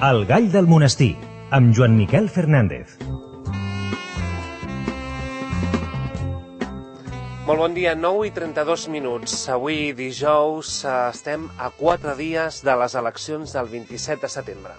El gall del monestir, amb Joan Miquel Fernández. Molt bon dia, 9:32. Avui dijous estem a 4 dies de les eleccions del 27 de setembre.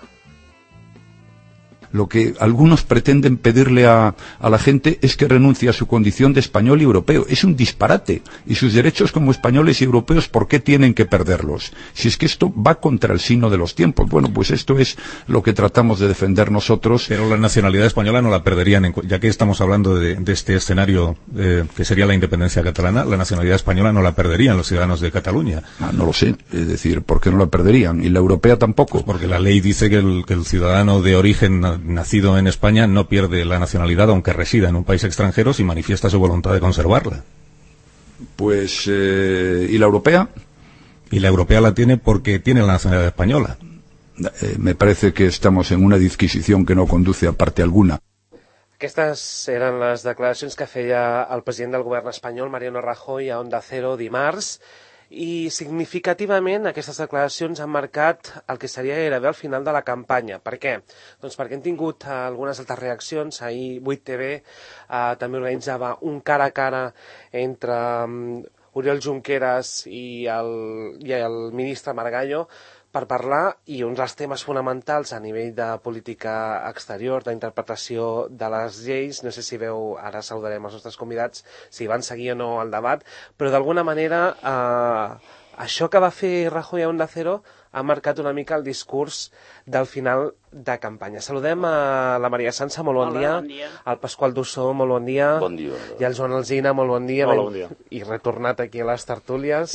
Lo que algunos pretenden pedirle a la gente es que renuncie a su condición de español y europeo. Es un disparate. Y sus derechos como españoles y europeos, ¿por qué tienen que perderlos? Si es que esto va contra el signo de los tiempos. Bueno, pues esto es lo que tratamos de defender nosotros. Pero la nacionalidad española no la perderían, ya que estamos hablando de este escenario que sería la independencia catalana, la nacionalidad española no la perderían los ciudadanos de Cataluña. No lo sé. Es decir, ¿por qué no la perderían? Y la europea tampoco. Pues porque la ley dice que el ciudadano de origen nacido en España no pierde la nacionalidad aunque resida en un país extranjero si manifiesta su voluntad de conservarla. Pues, ¿y la europea? Y la europea la tiene porque tiene la nacionalidad española. Me parece que estamos en una disquisición que no conduce a parte alguna. Aquestes eren les declaracions que feia el president del govern espanyol, Mariano Rajoy, a Onda Cero dimarts, i significativament aquestes declaracions han marcat el que seria gairebé el final de la campanya. Per què? Doncs perquè hem tingut algunes altres reaccions. Ahir 8TV també organitzava un cara a cara entre Oriol Junqueras i el ministre Margallo per parlar, i uns dels temes fonamentals a nivell de política exterior, d'interpretació de les lleis. No sé si veu, ara saludarem els nostres convidats, si van seguir o no el debat, però d'alguna manera això que va fer Rajoy a Onda Cero ha marcat una mica el discurs del final de campanya. Saludem a la Maria Sansa, molt bon dia. Bon dia. Al Pasqual Dussó, molt bon dia. Bon dia. I al Joan Alsina, molt bon dia. Hola, bon dia. I retornat aquí a les tertúlies.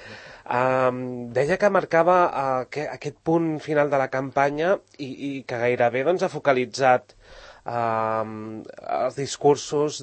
Deia que marcava aquest punt final de la campanya i que gairebé ha focalitzat els discursos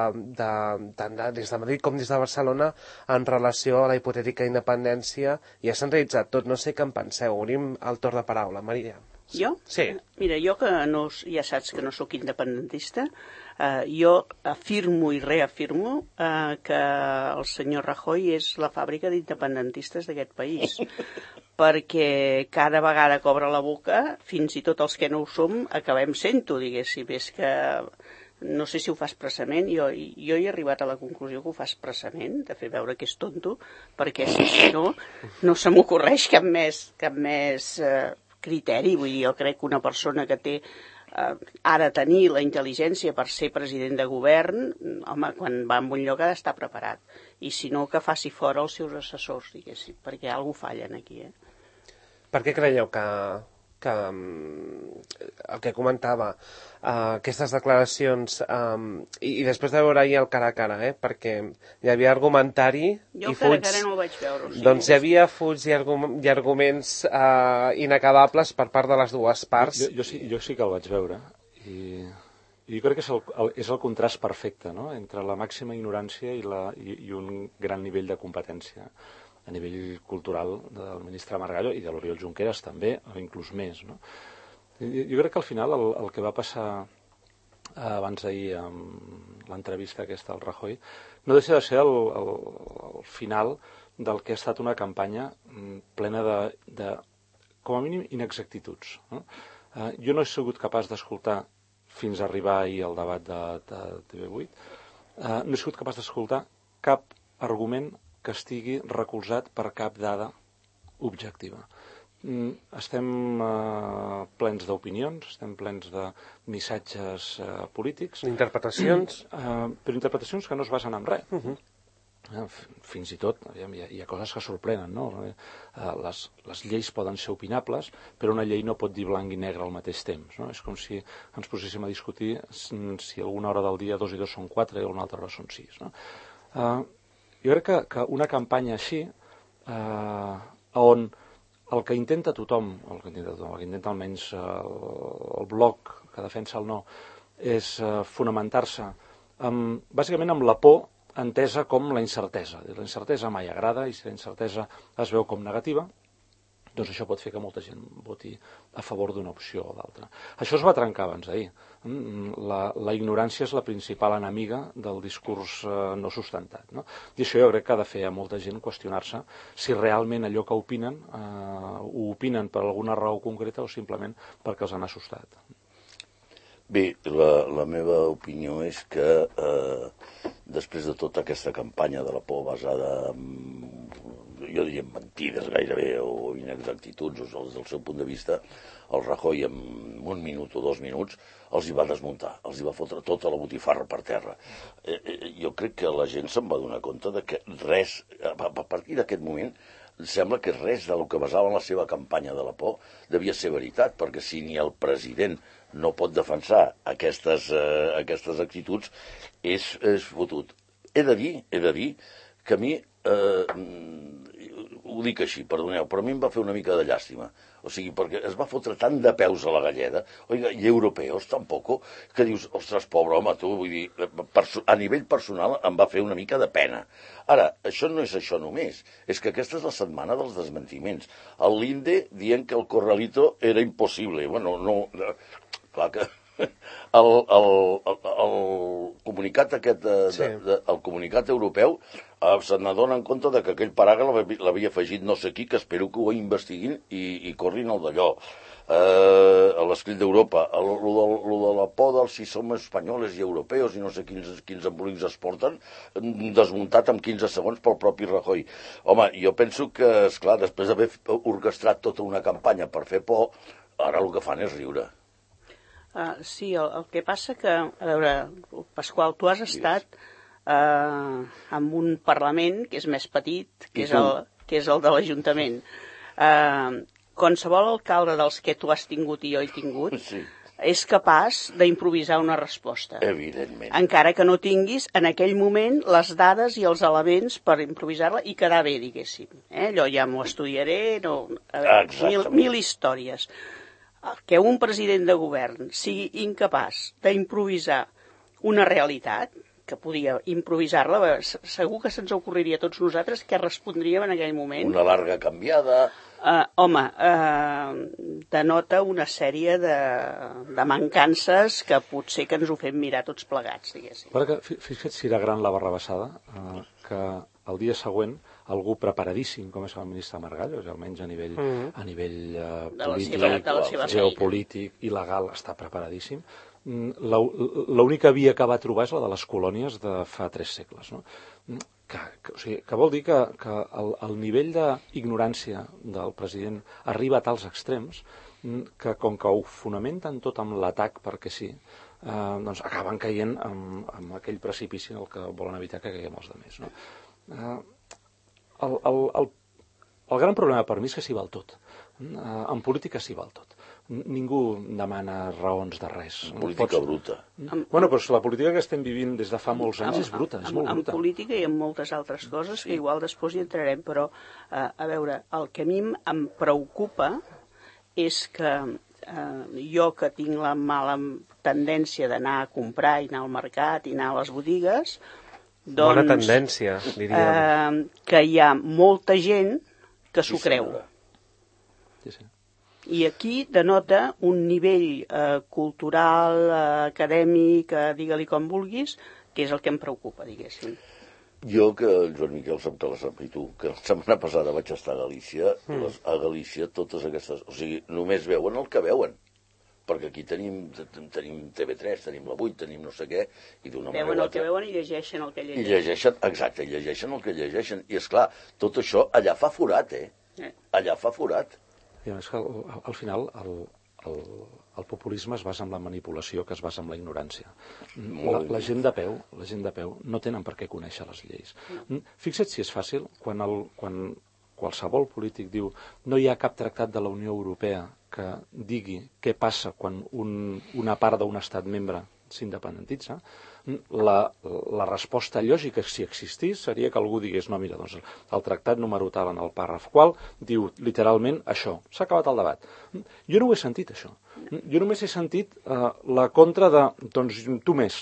tant des de Madrid com des de Barcelona en relació a la hipotètica independència. Ja s'han realitzat tot, no sé què en penseu. Obrim el torn de paraula. Maria. Jo? Sí. Mira, jo que no, ja saps que no sóc independentista, jo afirmo i reafirmo que el senyor Rajoy és la fàbrica d'independentistes d'aquest país, perquè cada vegada que obre la boca, fins i tot els que no ho som, acabem sent-ho, diguéssim. És que no sé si ho fa expressament, jo he arribat a la conclusió que ho fa expressament, de fer veure que és tonto, perquè si no, no se m'ocorreix cap més criteri. Vull dir, jo crec que una persona que té ara tenir la intel·ligència per ser president de govern, home, quan va en un lloc ha d'estar preparat. I si no, que faci fora els seus assessors, diguéssim, perquè alguna cosa fallen aquí, Per què creieu que el que comentava, aquestes declaracions, i després de veure ahir el cara a cara, perquè hi havia argumentari jo i fuig... Jo cara a cara no el vaig veure. O sigui, doncs hi havia fuig i arguments inacabables per part de les dues parts. Jo sí que el vaig veure, i jo crec que és el contrast perfecte, no?, entre la màxima ignorància i un gran nivell de competència a nivell cultural del ministre Margallo i de l'Oriol Junqueras també, o inclús més, no? Jo crec que al final el que va passar abans d'ahir amb l'entrevista aquesta al Rajoy no deixa de ser el final del que ha estat una campanya plena de com a mínim inexactituds, no? Jo no he sigut capaç d'escoltar fins a arribar ahir al debat de TV8, no he sigut capaç d'escoltar cap argument que estigui recolzat per cap dada objectiva. Estem plens d'opinions, estem plens de missatges polítics. Interpretacions. Però interpretacions que no es basen en res. Fins i tot hi ha coses que sorprenen, no? Les lleis poden ser opinables, però una llei no pot dir blanc i negre al mateix temps, no? És com si ens poséssim a discutir si alguna hora del dia 2 i 2 són 4 i una altra hora són 6, no? Jo crec que una campanya així, on el que intenta tothom, el que intenta almenys el bloc que defensa el no, és fonamentar-se bàsicament amb la por entesa com la incertesa. La incertesa mai agrada, i si la incertesa es veu com negativa, doncs això pot fer que molta gent voti a favor d'una opció o d'altra. Això es va trencar abans d'ahir. La ignorància és la principal enemiga del discurs no sustentat, no? I això jo crec que ha de fer a molta gent qüestionar-se si realment allò que opinen ho opinen per alguna raó concreta o simplement perquè els han assustat. Bé, la meva opinió és que després de tota aquesta campanya de la por basada en, jo diria, en mentides gairebé o inexactituds, o des del seu punt de vista, el Rajoy en 1 minut o 2 minuts els hi va desmuntar, els hi va fotre tota la botifarra per terra. Jo crec que la gent se'n va donar compte de que res, a partir d'aquest moment, sembla que res del que basaven la seva campanya de la por devia ser veritat, perquè si ni el president no pot defensar aquestes actituds, és fotut. He de dir que a mi, ho dic així, perdoneu, però a mi em va fer una mica de llàstima. O sigui, perquè es va fotre tant de peus a la galleda, oiga, i europeus tampoc, que dius, ostres, pobre home, tu, vull dir, a nivell personal em va fer una mica de pena. Ara, això no és això només, és que aquesta és la setmana dels desmentiments. El Linde dient que el corralito era impossible. Bueno, no, clar que el comunicat aquest, el comunicat europeu, se n'adonen compte de que aquell paràgraf l'havia afegit no sé qui, que espero que ho investiguin i corrin el d'allò. A l'escrit d'Europa, lo de la por dels si som espanyoles i europeus i no sé quins embolics es porten, desmuntat en 15 segons pel propi Rajoy. Home, jo penso que, esclar, després d'haver orquestrat tota una campanya per fer por, ara el que fan és riure. Sí, el que passa que, a veure, Pasqual, tu has estat en un Parlament que és més petit, que és el de l'Ajuntament. Qualsevol alcalde dels que tu has tingut i jo he tingut és capaç d'improvisar una resposta. Evidentment. Encara que no tinguis en aquell moment les dades i els elements per improvisar-la i quedar bé, diguéssim. Allò ja m'ho estudiaré, mil històries. Que un president de govern sigui incapaç d'improvisar una realitat, que podia improvisar-la, segur que se'ns ocorreria a tots nosaltres què respondríem en aquell moment. Una larga canviada. Denota una sèrie de mancances que potser que ens ho fem mirar tots plegats, diguéssim. Perquè fixa't si era gran la barrabassada, que el dia següent algú preparadíssim, com és el ministre Margallo, almenys a nivell polític, geopolític i legal, està preparadíssim. L'única via que va trobar és la de les colònies de fa 3 segles, no? Que vol dir que el nivell d'ignorància del president arriba a tals extrems que, com que ho fonamenten tot amb l'atac perquè sí, doncs acaben caient en aquell precipici en el que volen evitar que caiguem els altres, no? El gran problema per mi és que s'hi val tot. En política s'hi val tot. Ningú demana raons de res. Política bruta. Bueno, però la política que estem vivint des de fa molts anys és bruta, és molt bruta. En política i en moltes altres coses, que igual després hi entrarem, però, a veure, el que a mi em preocupa és que jo, que tinc la mala tendència d'anar a comprar i anar al mercat i anar a les botigues, doncs, bona tendència, diríem. Que hi ha molta gent que s'ho creu. Sí. I aquí denota un nivell cultural, acadèmic, digue-li com vulguis, que és el que em preocupa, diguéssim. Jo, que el Joan Miquel sap que la sap, i tu, que la setmana passada vaig estar a Galícia, a Galícia totes aquestes... O sigui, només veuen el que veuen. Perquè aquí tenim TV3, tenim la 8, tenim no sé què, i d'una manera... Veuen el que veuen i llegeixen el que llegeixen. I llegeixen, exacte, llegeixen el que llegeixen. I, esclar, tot això allà fa forat, Allà fa forat. I és que al final el populisme es basa en la manipulació, que es basa en la ignorància. La gent de peu no tenen per què conèixer les lleis. Fixa't si és fàcil quan qualsevol polític diu no hi ha cap tractat de la Unió Europea que digui què passa quan una part d'un estat membre s'independentitza. La resposta lògica, si existís, seria que algú digués no, mira, doncs el tractat número tal en el pàrraf qual diu literalment això. S'ha acabat el debat. Jo no ho he sentit, això. Jo només he sentit la contra de, doncs, tu més.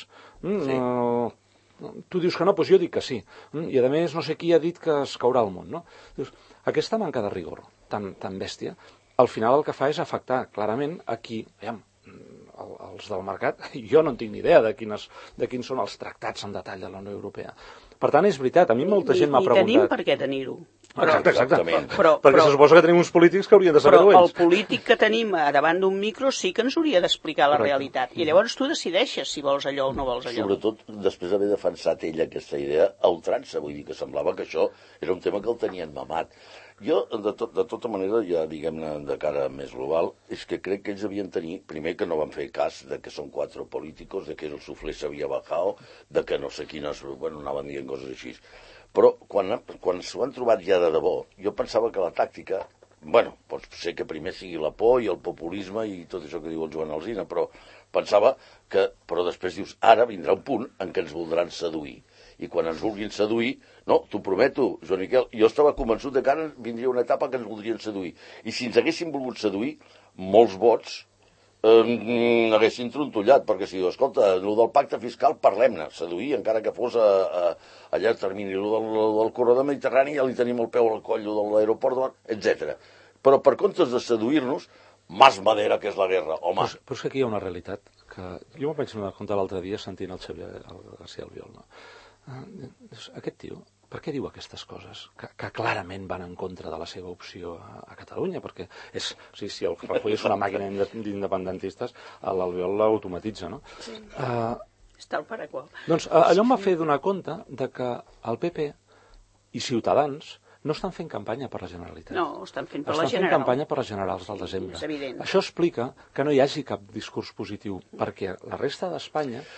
Tu dius que no, doncs jo dic que sí. I a més no sé qui ha dit que es caurà el món, no? Dius, aquesta manca de rigor, tan bèstia, al final el que fa és afectar clarament a qui, els del mercat, jo no en tinc ni idea de quins són els tractats en detall de la Unió Europea. Per tant, és veritat, a mi molta gent m'ha preguntat... Ni tenim per què tenir-ho. Exactament. Perquè se suposa que tenim uns polítics que haurien de saber-ho ells. Però el polític que tenim davant d'un micro sí que ens hauria d'explicar la realitat. I llavors tu decideixes si vols allò o no vols allò. Sobretot, després d'haver defensat ella aquesta idea, a ultrança, vull dir que semblava que això era un tema que el tenien mamat. Jo, de tota manera, ja diguem-ne de cara més global, és que crec que ells havien tenir, primer que no van fer cas de que són 4 políticos, de que el suflé s'havia bajado, de que no sé quines, bueno, anaven dient coses així. Però quan s'ho han trobat ja de debò, jo pensava que la tàctica, bueno, pot ser que primer sigui la por i el populisme i tot això que diu el Joan Alsina, però pensava que, però després dius, ara vindrà un punt en què ens voldran seduir. I quan ens vulguin seduir, no, t'ho prometo, Joan Miquel, jo estava convençut que ara vindria una etapa que ens voldrien seduir. I si ens haguessin volgut seduir, molts vots haguessin trontollat, perquè si diu, escolta, el del pacte fiscal parlem-ne, seduir, encara que fos a llarg termini, el del corredor mediterrani ja li tenim el peu al coll de l'aeroport, etc. Però per comptes de seduir-nos, más madera que és la guerra, home. Però és que aquí hi ha una realitat que jo m'ho vaig donar l'altre dia sentint el Xavier García Albiol, no? Aquest tio, per què diu aquestes coses? Que clarament van en contra de la seva opció a Catalunya, perquè si el Rajoy és una màquina d'independentistes, l'Albiol l'automatitza, no? Sí. Està al paraqual. Doncs allò em va fer donar compte de que el PP i Ciutadans no estan fent campanya per la Generalitat. No, estan fent per la Estan fent General. campanya per les generals del desembre. És evident. Això explica que no hi hagi cap discurs positiu, perquè la resta d'Espanya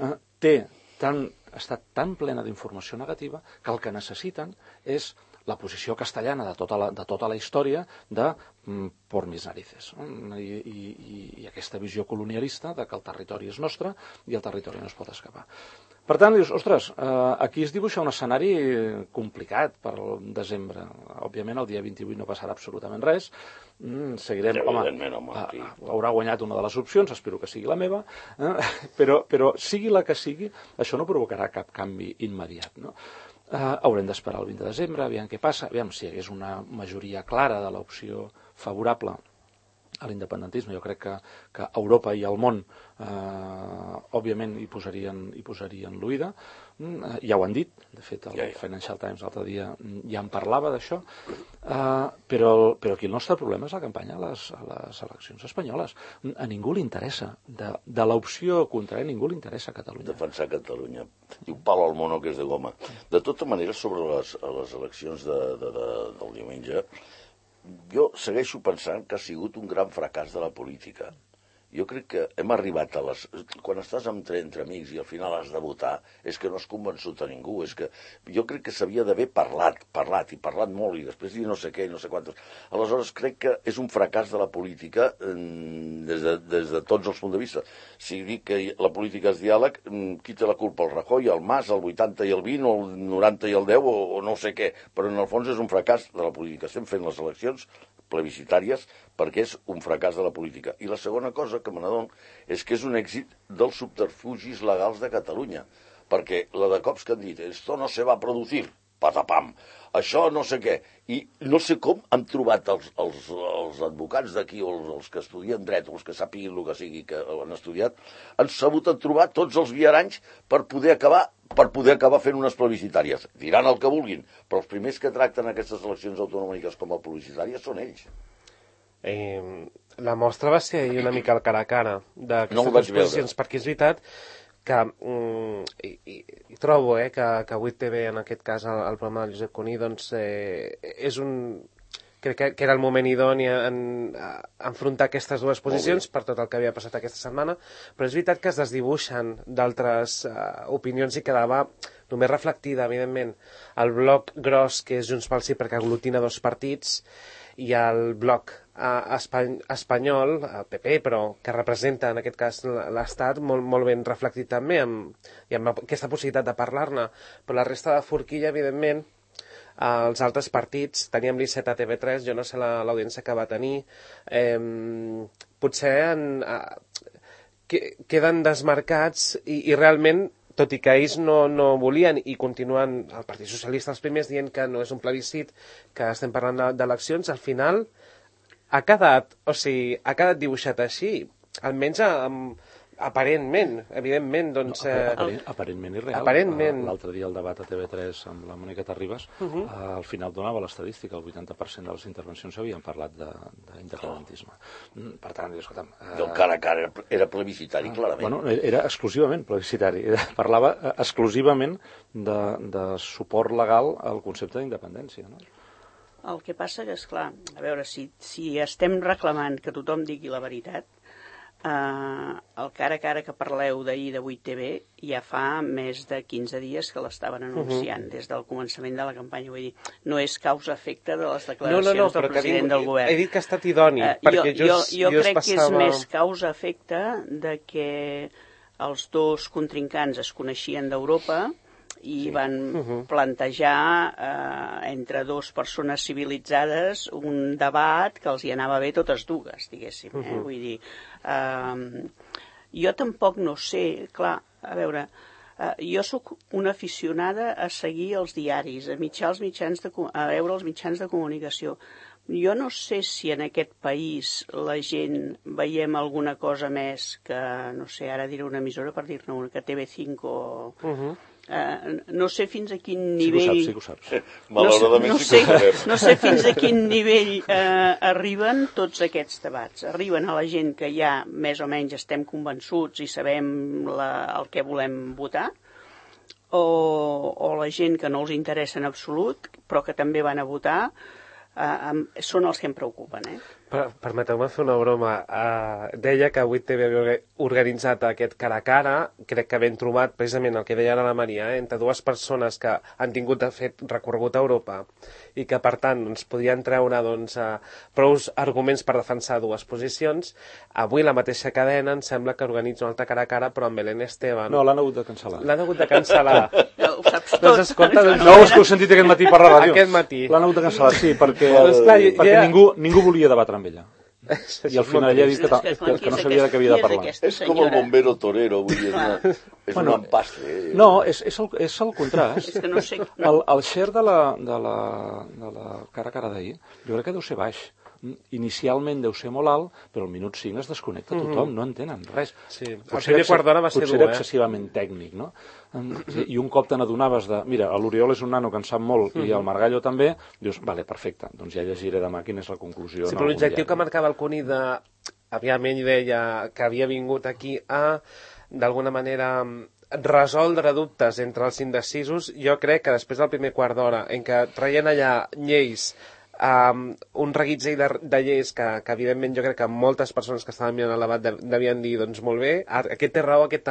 està tan plena d'informació negativa que el que necessiten és la posició castellana de tota la història de por mis narices, i aquesta visió colonialista de que el territori és nostre i el territori no es pot escapar. Per tant, dius, ostres, aquí es dibuixa un escenari complicat per al desembre. Òbviament, el dia 28 no passarà absolutament res. Seguirem, haurà guanyat una de les opcions, espero que sigui la meva, però sigui la que sigui, això no provocarà cap canvi immediat, no? Haurem d'esperar el 20 de desembre, aviam què passa, aviam si hi hagués una majoria clara de l'opció favorable a l'independentisme. Jo crec que Europa i el món òbviament hi posarien l'oïda. Ja ho han dit, de fet el Financial Times l'altre dia ja en parlava d'això, però aquí el nostre problema és la campanya a les eleccions espanyoles. A ningú li interessa, de l'opció contrària, ningú li interessa a Catalunya. Defensar Catalunya. Diu palo al mono que és de goma. De tota manera, sobre les eleccions del diumenge, jo segueixo pensant que ha sigut un gran fracàs de la política. Jo crec que hem arribat a les... Quan estàs entre amics i al final has de votar, és que no has convençut a ningú. És que jo crec que s'havia d'haver parlat molt, i després dir no sé què i no sé quantos. Aleshores, crec que és un fracàs de la política des de tots els punts de vista. Si dic que la política és diàleg, qui té la culpa? El Rajoy, el Mas, el 80 i el 20, o el 90 i el 10, o no sé què. Però en el fons és un fracàs de la política. Estem fent les eleccions plebiscitàries perquè és un fracàs de la política. I la segona cosa que me n'adono és que és un èxit dels subterfugis legals de Catalunya, perquè la de cops que han dit esto no se va a producir, patapam, això no sé què, i no sé com han trobat els advocats d'aquí, o els que estudien dret, o els que sàpiguin el que sigui que han estudiat, han sabut trobar tots els viaranys per poder acabar fent unes plebiscitàries. Diran el que vulguin, però els primers que tracten aquestes eleccions autonòmiques com a plebiscitàries són ells. La mostra va ser ahir una mica al cara a cara d'aquestes exposicions, perquè és veritat que i trobo que 8TV, en aquest cas el programa de Josep Cuní, doncs és crec que era el moment idoni en enfrontar aquestes dues posicions per tot el que havia passat aquesta setmana, però és veritat que es desdibuixen d'altres opinions i quedava només reflectida, evidentment, el bloc gros, que és Junts pel Sí, perquè aglutina 2 partits, i el bloc espanyol, el PP, però que representa en aquest cas l'Estat, molt ben reflectit també, i amb aquesta possibilitat de parlar-ne. Però la resta de forquilla, evidentment, els altres partits, teníem l'I7 a TV3, jo no sé l'audiència que va tenir, potser queden desmarcats i realment tot i que ells no volien i continuen, el Partit Socialista els primers dient que no és un plebiscit, que estem parlant d'eleccions, al final ha quedat dibuixat així, almenys aparentment, evidentment, doncs... Aparentment i real. Aparentment. L'altre dia el debat a TV3 amb la Mònica Terribas, al final donava l'estadística, el 80% de les intervencions havien parlat d'independentisme. Per tant, escolta'm... El cara a cara era plebiscitari, clarament. Bueno, era exclusivament plebiscitari. Parlava exclusivament de suport legal al concepte d'independència, no? El que passa que, esclar, a veure, si estem reclamant que tothom digui la veritat, el cara a cara que parleu d'ahir de 8TV ja fa més de 15 dies que l'estaven anunciant, des del començament de la campanya. Vull dir, no és causa-efecte de les declaracions del president del govern. He dit que ha estat idoni, perquè jo crec que és més causa-efecte de que els dos contrincants es coneixien d'Europa i van plantejar entre dues persones civilitzades un debat que els hi anava bé totes dues, diguéssim. Vull dir, jo tampoc no sé, clar, a veure, jo sóc una aficionada a seguir els diaris, a veure els mitjans de comunicació. Jo no sé si en aquest país la gent veiem alguna cosa més que, no sé, ara diré una emissora per dir-ne una, que TV5 o... no sé fins a quin nivell... Sí que ho saps. Malauradament sí que ho sabem. No sé fins a quin nivell arriben tots aquests debats. Arriben a la gent que ja més o menys estem convençuts i sabem el que volem votar, o la gent que no els interessa en absolut, però que també van a votar, són els que em preocupen, Permeteu-me fer una broma. Deia que 8TV havia organitzat aquest cara a cara, crec que ben trobat precisament el que deia ara la Maria, entre dues persones que han tingut de fet recorregut a Europa i que per tant podien treure prou arguments per defensar dues posicions. Avui la mateixa cadena em sembla que organitza un altre cara a cara però amb Belén Esteban. No, l'han hagut de cancel·lar. L'han hagut de cancel·lar. Ho saps tot. Doncs escolta, No, és que ho he sentit aquest matí per la ràdio. Aquest matí. L'han hagut de cancel·lar, sí, perquè ningú volia debatre amb ella. I al final ella ha dit que no sabia de què havia de parlar. És com el bombero torero, vull dir, és un empastre. No, és el contrast. És que no sé... El share de la cara a cara d'ahir, jo crec que deu ser baix. Inicialment deu ser molt alt, però al minut 5 es desconnecta tothom, no entenen res. Sí, el primer quart d'hora va ser dur, Potser era excessivament tècnic, no? I un cop te n'adonaves de... Mira, l'Oriol és un nano que en sap molt i el Margallo també, dius, vale, perfecte, doncs ja llegiré demà quina és la conclusió. Sí, però l'objectiu que marcava el Cuní de... Aviam, ell deia que havia vingut aquí a, d'alguna manera, resoldre dubtes entre els indecisos. Jo crec que després del primer quart d'hora, en què traien allà lleis, un reguitzell de lleis que evidentment jo crec que moltes persones que estaven mirant el debat devien dir, doncs molt bé, aquest té raó, aquest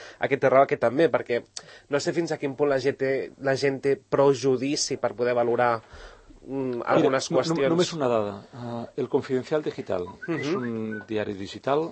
també, perquè no sé fins a quin punt la gent té prou judici per poder valorar algunes qüestions. Només una dada. El Confidencial Digital és un diari digital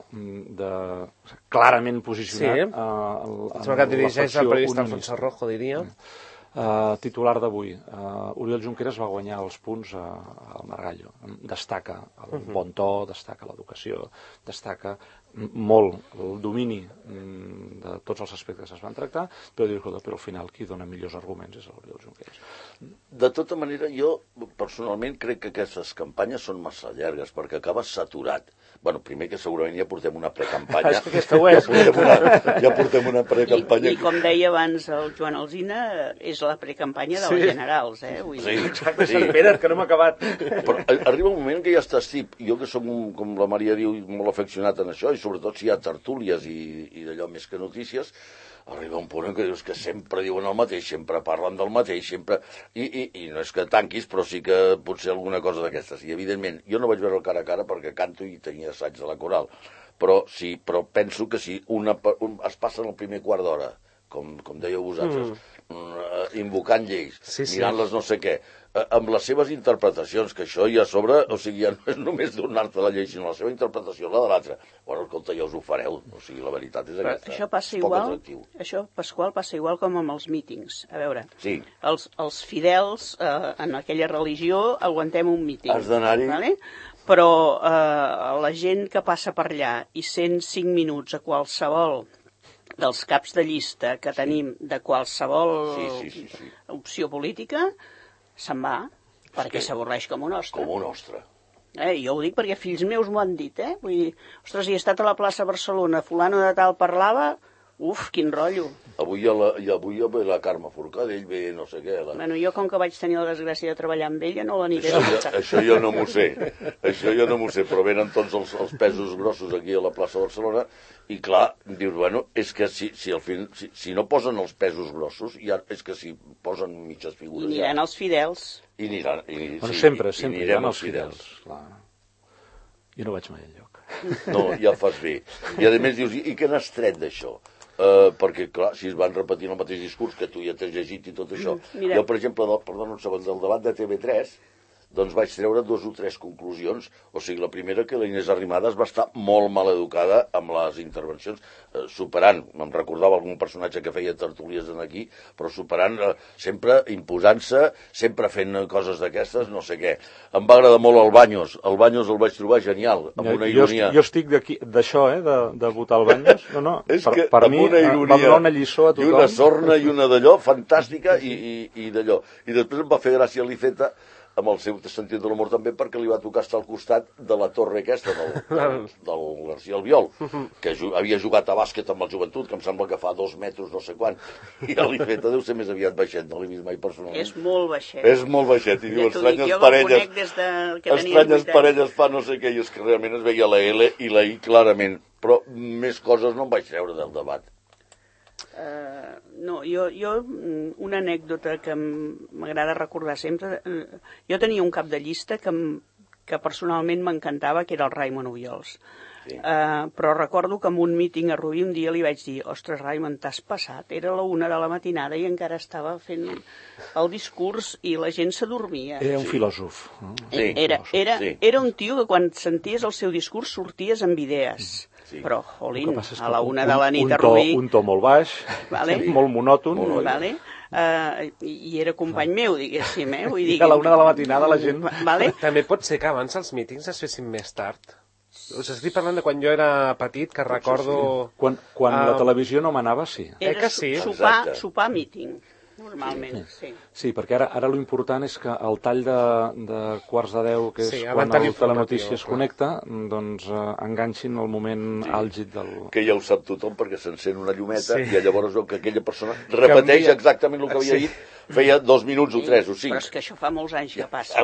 clarament posicionat. Sí, sembla que et dirigeix el periodista Alfonso Rojo, diria. Titular d'avui. Oriol Junqueras va guanyar els punts al Margallo. Destaca el bon to, destaca l'educació, destaca molt el domini de tots els aspectes que es van tractar, però al final qui dona millors arguments és l'Oriol Junqueras. De tota manera, jo personalment crec que aquestes campanyes són massa llargues perquè acabes saturat. Bueno, primer que segurament ja portem una precampanya. És que aquesta ho és. Ja portem una precampanya. I com deia abans el Joan Alsina, és la precampanya de les generals, Sí, exacte, espera't, que no m'ha acabat. Però arriba un moment que ja estàs tip. Jo que soc, com la Maria diu, molt afeccionat en això, i sobretot si hi ha tertúlies i d'allò més que notícies, arriba un punt en què dius que sempre diuen el mateix, sempre parlen del mateix, sempre... I no és que tanquis, però sí que potser alguna cosa d'aquestes. I, evidentment, jo no vaig veure el cara a cara perquè canto i tenia assaig de la coral. Però penso que si es passen el primer quart d'hora, com dèieu vosaltres, invocant lleis, mirant-les no sé què, amb les seves interpretacions, que això ja a sobre, o sigui, ja no és només donar-te la llei, sinó la seva interpretació, la de l'altra. Bueno, escolta, ja us ho fareu. O sigui, la veritat és aquesta. Això passa igual, Pasqual, passa igual com amb els mítings. A veure, els fidels en aquella religió aguantem un míting. Has d'anar-hi. Vale? Però la gent que passa per allà i sent 5 minuts a qualsevol dels caps de llista que tenim de qualsevol opció política, se'n va, perquè s'avorreix com un ostre. Com un ostre. Jo ho dic perquè fills meus m'ho han dit, Vull dir, ostres, he estat a la plaça Barcelona, fulano de tal parlava, quin rotllo. Avui ve la Carme Forcadell, ve no sé què. Bueno, jo com que vaig tenir la desgràcia de treballar amb ella, no l'aniré a veure. Això jo no m'ho sé, però venen tots els pesos grossos aquí a la plaça Barcelona i clar, dius, bueno, és que si no posen els pesos grossos, és que si posen mitges figures... I aniran els fidels. Sempre aniran els fidels. Clar. Jo no vaig mai enlloc. No, ja fas bé. I a més dius, i què n'has tret d'això? Perquè, clar, si es van repetint el mateix discurs que tu ja t'has llegit i tot això... Jo, per exemple, perdona un segon, del debat de TV3, doncs vaig treure 2 o 3 conclusions. O sigui, la primera, que la Inés Arrimadas va estar molt mal educada amb les intervencions, superant, em recordava algun personatge que feia tertúlies aquí, però superant, sempre imposant-se, sempre fent coses d'aquestes, no sé què. Em va agradar molt el Baños el vaig trobar genial, amb una ironia. Jo estic d'això, de votar el Baños. No, és que per amb mi una ironia, va donar una lliçó a tothom. I una sorna i una d'allò, fantàstica, i d'allò. I després em va fer gràcia l'Iceta, amb el seu sentit de l'humor també, perquè li va tocar estar al costat de la torre aquesta del García Albiol, que havia jugat a bàsquet amb el Joventut, que em sembla que fa 2 metres no sé quan, i l'Ifeta deu ser més aviat baixet, no l'he vist mai personalment. És molt baixet. És molt baixet, i diu, estranyes parelles fa no sé què, i és que realment es veia la L i la I clarament, però més coses no em vaig treure del debat. No, jo una anècdota que m'agrada recordar sempre, jo tenia un cap de llista que personalment m'encantava, que era el Raimon Obiols. Sí. Però recordo que en un míting a Rubí un dia li vaig dir, ostres, Raimon, t'has passat, era la 1 de la matinada i encara estava fent el discurs i la gent s'adormia. Era un filòsof. Sí, era un tio que quan senties el seu discurs sorties amb idees. Sí. Però, jolín, a la 1 de la nit a Rubí... Un to molt baix, molt monòton. Vale. I era company meu, diguéssim, Vull dir... A la 1 de la matinada la gent... Vale? També pot ser que abans els mítings es fessin més tard. Us estic parlant de quan jo era petit, que recordo... Quan la televisió no manava, sí. Era sopar míting. Normalment, sí. Sí, perquè ara lo important és que el tall de 9:45, que és quan el Telenoticias es connecta, doncs enganxin el moment àlgid del... Que ja ho sap tothom, perquè s'encén una llumeta i llavors veu que aquella persona repeteix exactament el que havia dit, feia 2 minuts o 3 o 5. Però és que això fa molts anys que passa.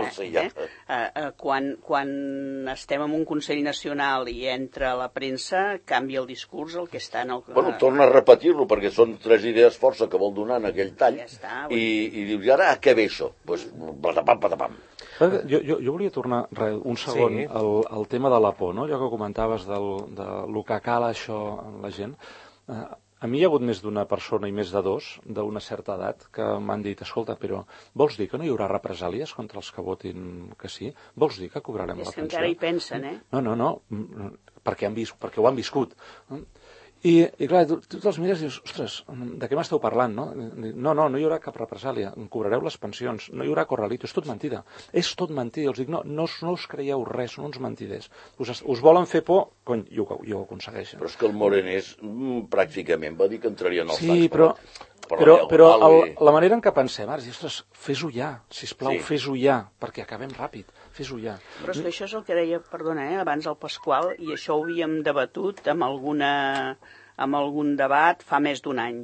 Quan estem en un Consell Nacional i entra la premsa, canvia el discurs, el que està en el... Bueno, torna a repetir-lo, perquè són 3 idees força que vol donar en aquell tall. I dius, i ara a què ve això? Doncs, patapam. Jo volia tornar un segon al tema de la por, no? Allò que comentaves de lo que cala això en la gent. A mi hi ha hagut més d'una persona i més de 2 d'una certa edat que m'han dit, escolta, però vols dir que no hi haurà represàlies contra els que votin que sí? Vols dir que cobrarem la pensió? És que encara hi pensen, No, perquè ho han viscut. I clar, tu te'ls mires i dius, ostres, de què m'esteu parlant, no? No hi haurà cap represàlia, cobrareu les pensions, no hi haurà corralito, és tot mentida. És tot mentida, els dic, no us creieu res, són uns mentiders. Us volen fer por, cony, i ho aconsegueixen. Però és que el Morenés pràcticament va dir que entrarien als tancs. Sí, però la manera en què pensem, ara, ostres, fes-ho ja, sisplau, fes-ho ja, perquè acabem ràpid, fes-ho ja. Però és que això és el que deia, perdona, abans el Pasqual, i això ho havíem debatut amb algun debat fa més d'un any.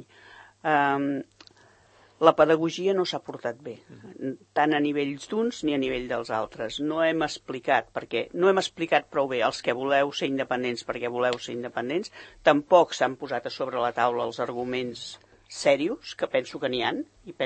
La pedagogia no s'ha portat bé, tant a nivells d'uns ni a nivell dels altres. No hem explicat prou bé els que voleu ser independents perquè voleu ser independents, tampoc s'han posat a sobre la taula els arguments serios, que penso que n'hi ha,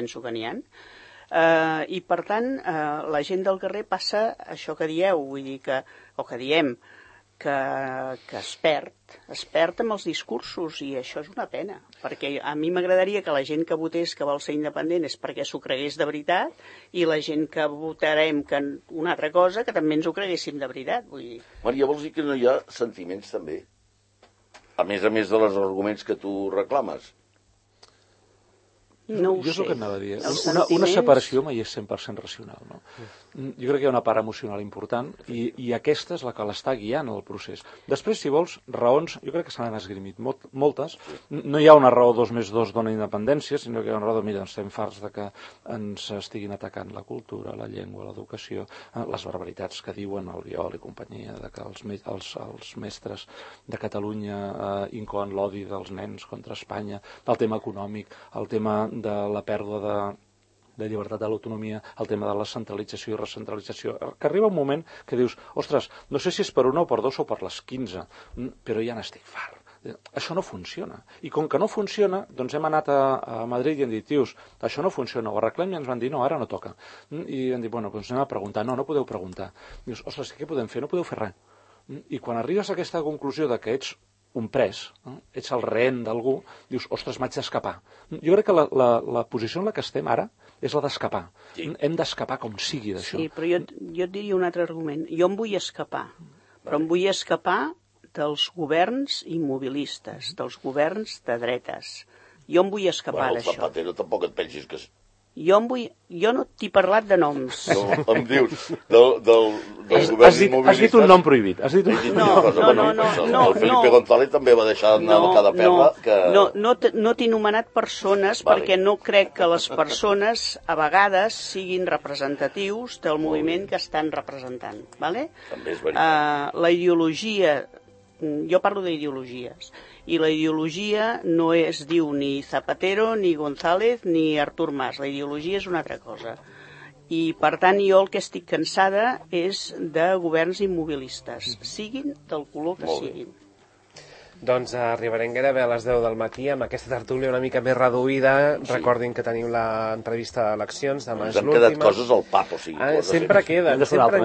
i per tant la gent del carrer passa això que dieu, vull dir que diem, que es perd amb els discursos, i això és una pena, perquè a mi m'agradaria que la gent que votés que vol ser independent és perquè s'ho cregués de veritat, i la gent que votarem que una altra cosa, que també ens ho creguéssim de veritat, vull dir. Maria, vols dir que no hi ha sentiments també? A més dels arguments que tu reclames? No ho jo és sé. el que anava a dir. Els Una sentiments- separació mai és 100% racional. No? Jo crec que hi ha una part emocional important i aquesta és la que l'està guiant el procés. Després, si vols, raons, jo crec que se n'han esgrimit moltes. No hi ha una raó 2 més 2 dona independència, sinó que hi ha una raó de, mira, estem farts de que ens estiguin atacant la cultura, la llengua, l'educació, les barbaritats que diuen el Viol i companyia, de que els mestres de Catalunya incoen l'odi dels nens contra Espanya, el tema econòmic, el tema de la pèrdua de llibertat de l'autonomia, el tema de la centralització i recentralització, que arriba un moment que dius, ostres, no sé si és per una o per dos o per les 15, però ja n'estic fart. Això no funciona. I com que no funciona, doncs hem anat a Madrid i hem dit, tios, això no funciona, ho arreglem, i ens van dir, no, ara no toca. I hem dit, bueno, doncs anem a preguntar. No podeu preguntar. Dius, ostres, què podem fer? No podeu fer res. I quan arribes a aquesta conclusió de que ets un pres, ets el rehén d'algú, dius, ostres, m'haig d'escapar. Jo crec que la posició en la que estem ara és la d'escapar. Sí. Hem d'escapar com sigui d'això. Sí, però jo et diria un altre argument. Jo em vull escapar, però em vull escapar dels governs immobilistes, dels governs de dretes. Jo em vull escapar d'això. Bueno, Zapatero tampoc et pensis que... Jo no t'he parlat de noms. No, em dius, del govern immobilista... Has dit un nom prohibit. No. El Felipe González també va deixar anar cada perla que... No t'he anomenat persones perquè no crec que les persones a vegades siguin representatius del moviment que estan representant. Vale? També és veritat. La ideologia... Jo parlo d'ideologies. I la ideologia no es diu ni Zapatero, ni González, ni Artur Mas. La ideologia és una altra cosa. I, per tant, jo el que estic cansada és de governs immobilistes, siguin del color que siguin. Doncs arribarem gairebé a les 10 del matí amb aquesta tertúlia una mica més reduïda. Sí. Recordin que tenim l'entrevista d'eleccions, demà és l'última. Ens han quedat coses al pap, o sigui... Sempre queden.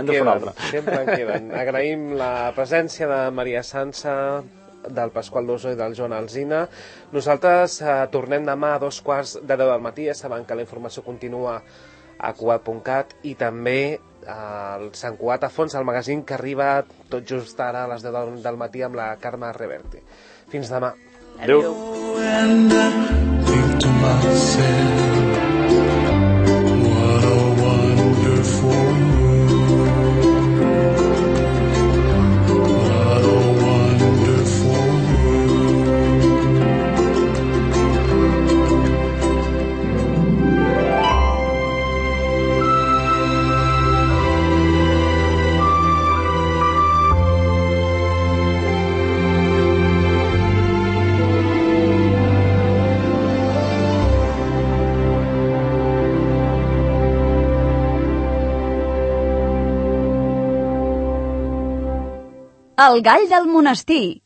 Agraïm la presència de Maria Sança, del Pasqual Dosó i del Joan Alsina. Nosaltres tornem demà a 2:15 del matí. Ja saben que la informació continua a Cugat.cat i també al Sant Cugat a fons, el magazín que arriba tot just ara a les 10 del matí amb la Carme Reverte. Fins demà. Adéu. El gall del monestir.